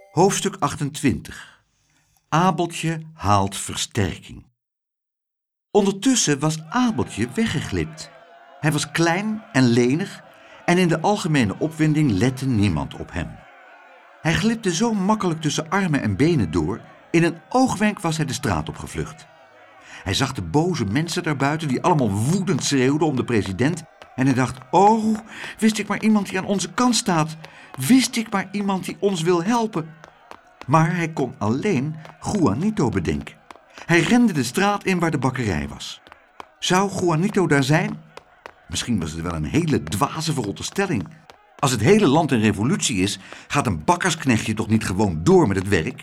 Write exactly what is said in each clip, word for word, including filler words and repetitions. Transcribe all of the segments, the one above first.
Hoofdstuk achtentwintig. Abeltje haalt versterking. Ondertussen was Abeltje weggeglipt. Hij was klein en lenig en in de algemene opwinding lette niemand op hem. Hij glipte zo makkelijk tussen armen en benen door, in een oogwenk was hij de straat opgevlucht. Hij zag de boze mensen daarbuiten die allemaal woedend schreeuwden om de president en hij dacht, oh, wist ik maar iemand die aan onze kant staat. Wist ik maar iemand die ons wil helpen. Maar hij kon alleen Juanito bedenken. Hij rende de straat in waar de bakkerij was. Zou Juanito daar zijn? Misschien was het wel een hele dwaze veronderstelling. Als het hele land in revolutie is, gaat een bakkersknechtje toch niet gewoon door met het werk?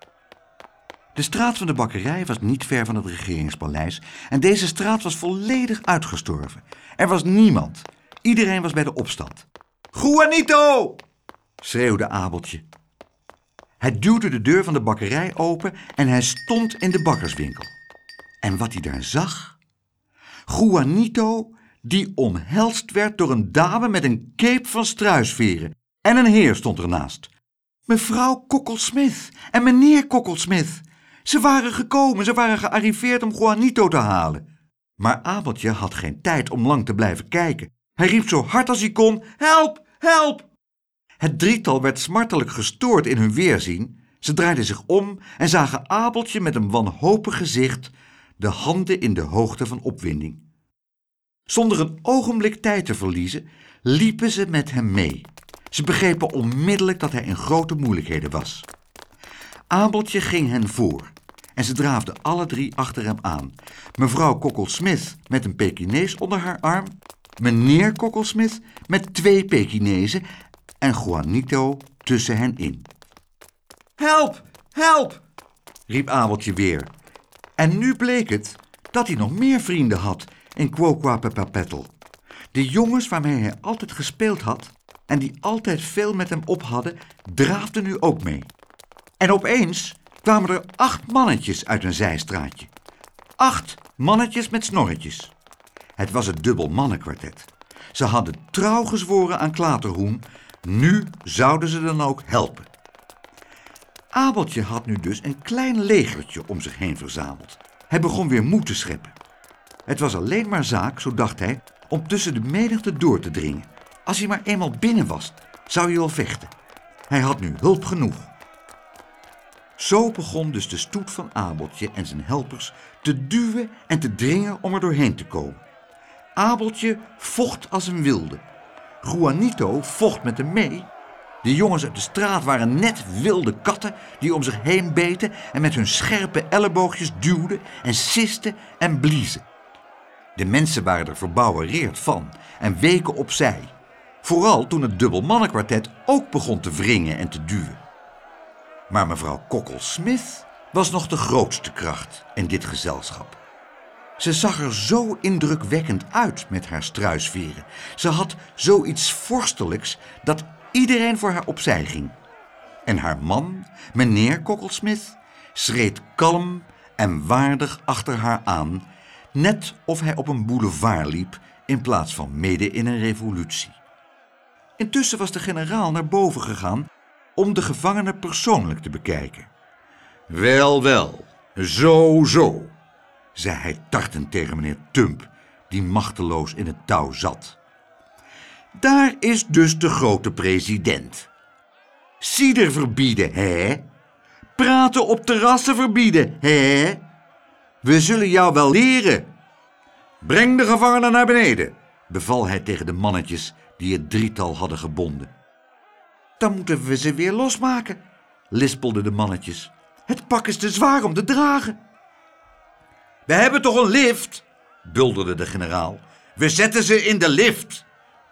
De straat van de bakkerij was niet ver van het regeringspaleis en deze straat was volledig uitgestorven. Er was niemand. Iedereen was bij de opstand. Juanito! Schreeuwde Abeltje. Hij duwde de deur van de bakkerij open en hij stond in de bakkerswinkel. En wat hij daar zag? Juanito, die omhelst werd door een dame met een cape van struisveren. En een heer stond ernaast. Mevrouw Kokkelsmith en meneer Kokkelsmith. Ze waren gekomen, ze waren gearriveerd om Juanito te halen. Maar Abeltje had geen tijd om lang te blijven kijken. Hij riep zo hard als hij kon, help, help! Het drietal werd smartelijk gestoord in hun weerzien. Ze draaiden zich om en zagen Abeltje met een wanhopig gezicht, de handen in de hoogte van opwinding. Zonder een ogenblik tijd te verliezen, liepen ze met hem mee. Ze begrepen onmiddellijk dat hij in grote moeilijkheden was. Abeltje ging hen voor en ze draafden alle drie achter hem aan. Mevrouw Kokkelsmith met een Pekinees onder haar arm, meneer Kokkelsmith met twee Pekinezen en Juanito tussen hen in. Help, help, riep Abeltje weer. En nu bleek het dat hij nog meer vrienden had in Quoquapepetl. De jongens waarmee hij altijd gespeeld had en die altijd veel met hem op hadden, draafden nu ook mee. En opeens kwamen er acht mannetjes uit een zijstraatje. Acht mannetjes met snorretjes. Het was het dubbel mannenkwartet. Ze hadden trouw gezworen aan Klaterhoen. Nu zouden ze dan ook helpen. Abeltje had nu dus een klein legertje om zich heen verzameld. Hij begon weer moed te scheppen. Het was alleen maar zaak, zo dacht hij, om tussen de menigte door te dringen. Als hij maar eenmaal binnen was, zou hij wel vechten. Hij had nu hulp genoeg. Zo begon dus de stoet van Abeltje en zijn helpers te duwen en te dringen om er doorheen te komen. Abeltje vocht als een wilde. Juanito vocht met hem mee. De jongens uit de straat waren net wilde katten die om zich heen beten en met hun scherpe elleboogjes duwden en sisten en bliezen. De mensen waren er verbouwereerd van en weken opzij. Vooral toen het dubbelmannenkwartet ook begon te wringen en te duwen. Maar mevrouw Kokkelsmith was nog de grootste kracht in dit gezelschap. Ze zag er zo indrukwekkend uit met haar struisveren. Ze had zoiets vorstelijks dat iedereen voor haar opzij ging. En haar man, meneer Kokkelsmith, schreed kalm en waardig achter haar aan, net of hij op een boulevard liep in plaats van midden in een revolutie. Intussen was de generaal naar boven gegaan om de gevangenen persoonlijk te bekijken. Wel, wel, zo, zo, zei hij tartend tegen meneer Tump, die machteloos in het touw zat. Daar is dus de grote president. Cider verbieden, hè? Praten op terrassen verbieden, hè? We zullen jou wel leren. Breng de gevangenen naar beneden, beval hij tegen de mannetjes die het drietal hadden gebonden. Dan moeten we ze weer losmaken, lispelden de mannetjes. Het pak is te zwaar om te dragen. We hebben toch een lift, bulderde de generaal. We zetten ze in de lift.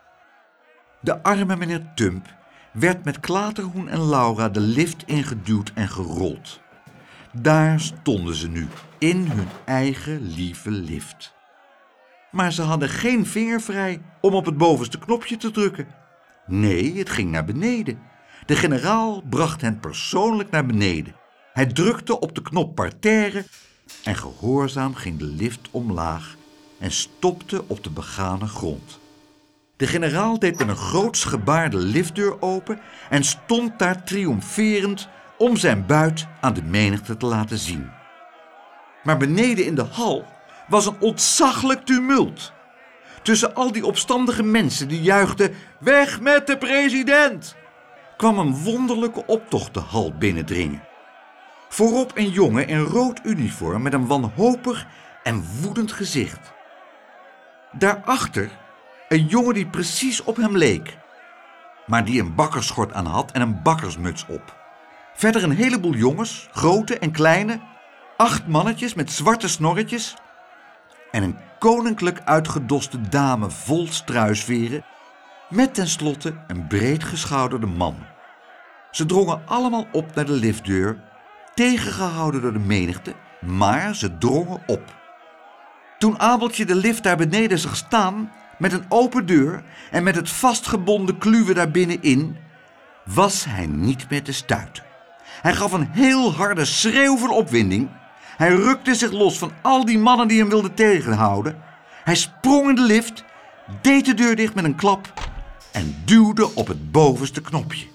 De arme meneer Tump werd met Klaterhoen en Laura de lift ingeduwd en gerold. Daar stonden ze nu, in hun eigen lieve lift. Maar ze hadden geen vinger vrij om op het bovenste knopje te drukken. Nee, het ging naar beneden. De generaal bracht hen persoonlijk naar beneden. Hij drukte op de knop parterre en gehoorzaam ging de lift omlaag en stopte op de begane grond. De generaal deed met een groots gebaar de liftdeur open en stond daar triomferend om zijn buit aan de menigte te laten zien. Maar beneden in de hal was een ontzaglijk tumult. Tussen al die opstandige mensen die juichten: weg met de president, kwam een wonderlijke optocht de hal binnendringen. Voorop een jongen in rood uniform met een wanhopig en woedend gezicht. Daarachter een jongen die precies op hem leek, maar die een bakkersschort aan had en een bakkersmuts op. Verder een heleboel jongens, grote en kleine, acht mannetjes met zwarte snorretjes en een koninklijk uitgedoste dame vol struisveren, met tenslotte een breedgeschouderde man. Ze drongen allemaal op naar de liftdeur, tegengehouden door de menigte, maar ze drongen op. Toen Abeltje de lift daar beneden zag staan, met een open deur en met het vastgebonden kluwen daar binnenin, was hij niet meer te stuiten. Hij gaf een heel harde schreeuw van opwinding. Hij rukte zich los van al die mannen die hem wilden tegenhouden. Hij sprong in de lift, deed de deur dicht met een klap en duwde op het bovenste knopje.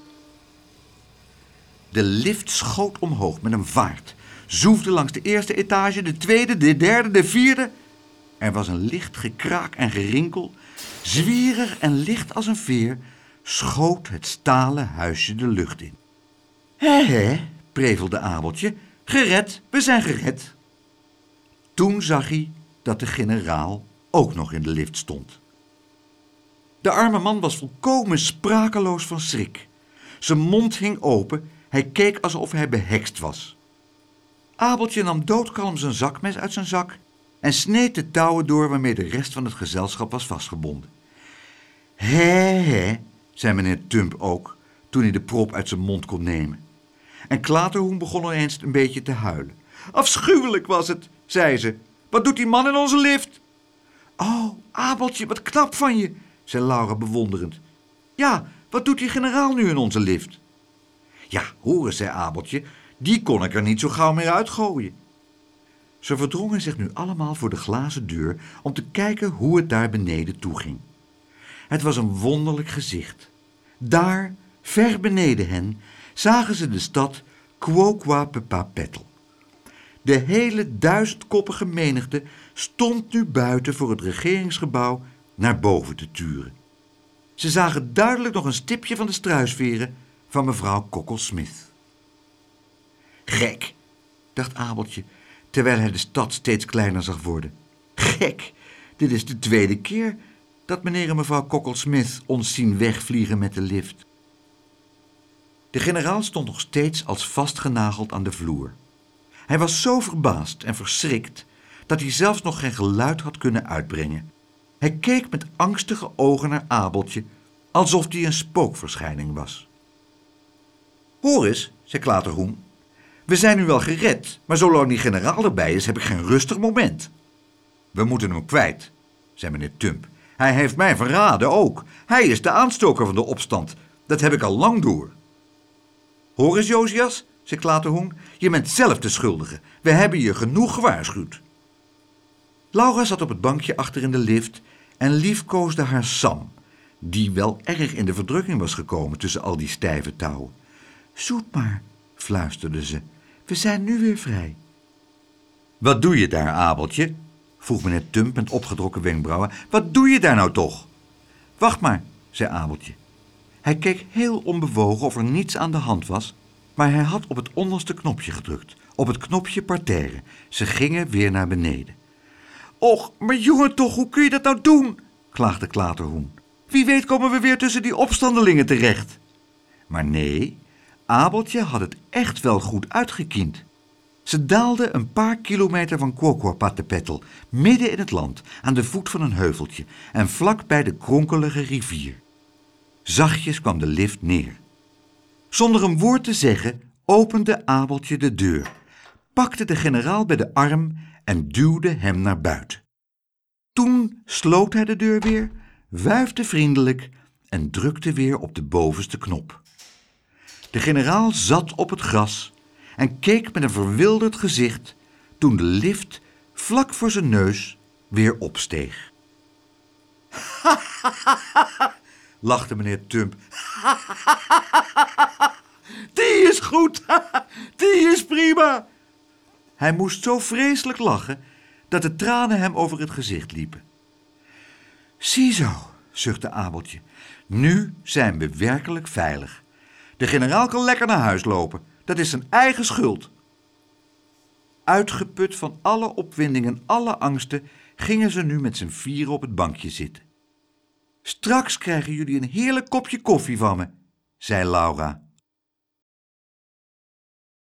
De lift schoot omhoog met een vaart, zoefde langs de eerste etage, de tweede, de derde, de vierde. Er was een licht gekraak en gerinkel, zwierig en licht als een veer, schoot het stalen huisje de lucht in. Hé, hé, prevelde Abeltje, gered, we zijn gered. Toen zag hij dat de generaal ook nog in de lift stond. De arme man was volkomen sprakeloos van schrik. Zijn mond hing open, hij keek alsof hij behekst was. Abeltje nam doodkalm zijn zakmes uit zijn zak en sneed de touwen door waarmee de rest van het gezelschap was vastgebonden. Hé, hé, zei meneer Tump ook, toen hij de prop uit zijn mond kon nemen. En Klaterhoen begon ineens een beetje te huilen. Afschuwelijk was het, zei ze. Wat doet die man in onze lift? Oh, Abeltje, wat knap van je, zei Laura bewonderend. Ja, wat doet die generaal nu in onze lift? Ja, hoor eens, zei Abeltje, die kon ik er niet zo gauw meer uitgooien. Ze verdrongen zich nu allemaal voor de glazen deur om te kijken hoe het daar beneden toeging. Het was een wonderlijk gezicht. Daar, ver beneden hen, zagen ze de stad Quoquapepapetl. De hele duizendkoppige menigte stond nu buiten voor het regeringsgebouw naar boven te turen. Ze zagen duidelijk nog een stipje van de struisveren van mevrouw Cockle-Smith. Gek, dacht Abeltje, terwijl hij de stad steeds kleiner zag worden. Gek, dit is de tweede keer dat meneer en mevrouw Cockle-Smith ons zien wegvliegen met de lift. De generaal stond nog steeds als vastgenageld aan de vloer. Hij was zo verbaasd en verschrikt dat hij zelfs nog geen geluid had kunnen uitbrengen. Hij keek met angstige ogen naar Abeltje, alsof hij een spookverschijning was. Hoor eens, zei Klaterhoen, we zijn nu wel gered, maar zolang die generaal erbij is, heb ik geen rustig moment. We moeten hem kwijt, zei meneer Tump. Hij heeft mij verraden ook. Hij is de aanstoker van de opstand. Dat heb ik al lang door. Hoor eens, Josias, zei Klaterhoen, je bent zelf de schuldige. We hebben je genoeg gewaarschuwd. Laura zat op het bankje achter in de lift en liefkoosde haar Sam, die wel erg in de verdrukking was gekomen tussen al die stijve touwen. Zoet maar, fluisterde ze, we zijn nu weer vrij. Wat doe je daar, Abeltje? Vroeg meneer Tump met opgetrokken wenkbrauwen. Wat doe je daar nou toch? Wacht maar, zei Abeltje. Hij keek heel onbewogen of er niets aan de hand was, maar hij had op het onderste knopje gedrukt, op het knopje parterre. Ze gingen weer naar beneden. Och, maar jongen toch, hoe kun je dat nou doen? Klaagde Klaterhoen. Wie weet komen we weer tussen die opstandelingen terecht. Maar nee, Abeltje had het echt wel goed uitgekiend. Ze daalden een paar kilometer van Quoquapepetl, midden in het land, aan de voet van een heuveltje en vlak bij de kronkelige rivier. Zachtjes kwam de lift neer. Zonder een woord te zeggen, opende Abeltje de deur, pakte de generaal bij de arm en duwde hem naar buiten. Toen sloot hij de deur weer, wuifde vriendelijk en drukte weer op de bovenste knop. De generaal zat op het gras en keek met een verwilderd gezicht toen de lift vlak voor zijn neus weer opsteeg. Ha, ha, ha, ha, lachte meneer Tump. Die Die is goed, die is prima. Hij moest zo vreselijk lachen dat de tranen hem over het gezicht liepen. Ziezo, zuchtte Abeltje, nu zijn we werkelijk veilig. De generaal kan lekker naar huis lopen, dat is zijn eigen schuld. Uitgeput van alle opwinding en alle angsten gingen ze nu met z'n vieren op het bankje zitten. Straks krijgen jullie een heerlijk kopje koffie van me, zei Laura.